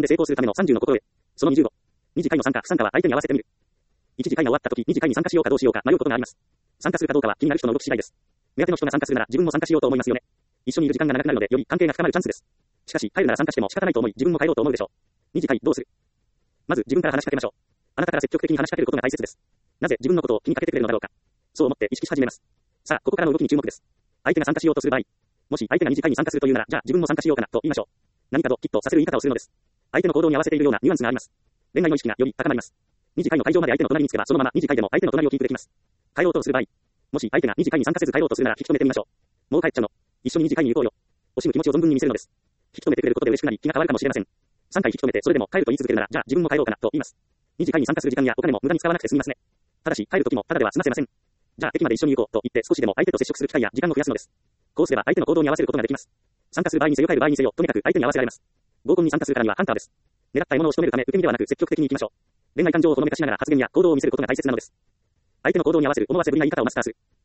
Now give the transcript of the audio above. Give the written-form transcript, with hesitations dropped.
で成功するための30の心得。その25。2次会の参加、不参加は相手に合わせてみる。1次会が終わった時、2次会に参加しようかどうしようか迷うことがあります。参加するかどうかは気になる人の動き次第です。目当ての人が参加するなら自分も参加しようと思いますよね。一緒にいる時間が長くなるのでより関係が深まるチャンスです。しかし、帰るなら参加しても仕方ないと思い自分も帰ろうと思うでしょう。2次会どうする？まず自分から話しかけましょう。あなたから積極的に話しかけることが大切です。なぜ自分のことを気にかけてくれるのだろうか。そう思って意識し始めます。さあ、ここからの動きに注目です。相手が参加しようとする場合、もし相手が2次会に参加するというなら、じゃあ自分も参加しようかなと言いましょう。何かときっとさせる言い方をするのです。相手の行動に合わせているようなニュアンスがあります。恋愛の意識がより高まります。2次会の会場まで相手の隣につけばそのまま2次会でも相手の隣をキープできます。帰ろうとする場合、もし相手が2次会に参加せず帰ろうとするなら引き止めてみましょう。もう帰っちゃうの。一緒に2次会に行こうよ。惜しむ気持ちを存分に見せるのです。引き止めてくれることで嬉しくなり気が変わるかもしれません。3回引き止めてそれでも帰ると言い続けるなら、じゃあ自分も帰ろうかなと言います。2次会に参加する時間やお金も無駄に使わなくて済みますね。ただし帰る時もただでは済ませません。じゃあ駅まで一緒に行こうと言って少しでも相手と接触する機会や時間を増やすのです。こうすれば相手の行動に合わせることができます。参加する場合にせよ帰る場合にせよとにかく相手に合わせられます。合コンに参加するからにはハンターです。狙った獲物を仕留めるため受け身ではなく積極的に行きましょう。恋愛感情をほのめかしながら発言や行動を見せることが大切なのです。相手の行動に合わせる思わせぶりな言い方をマスターする。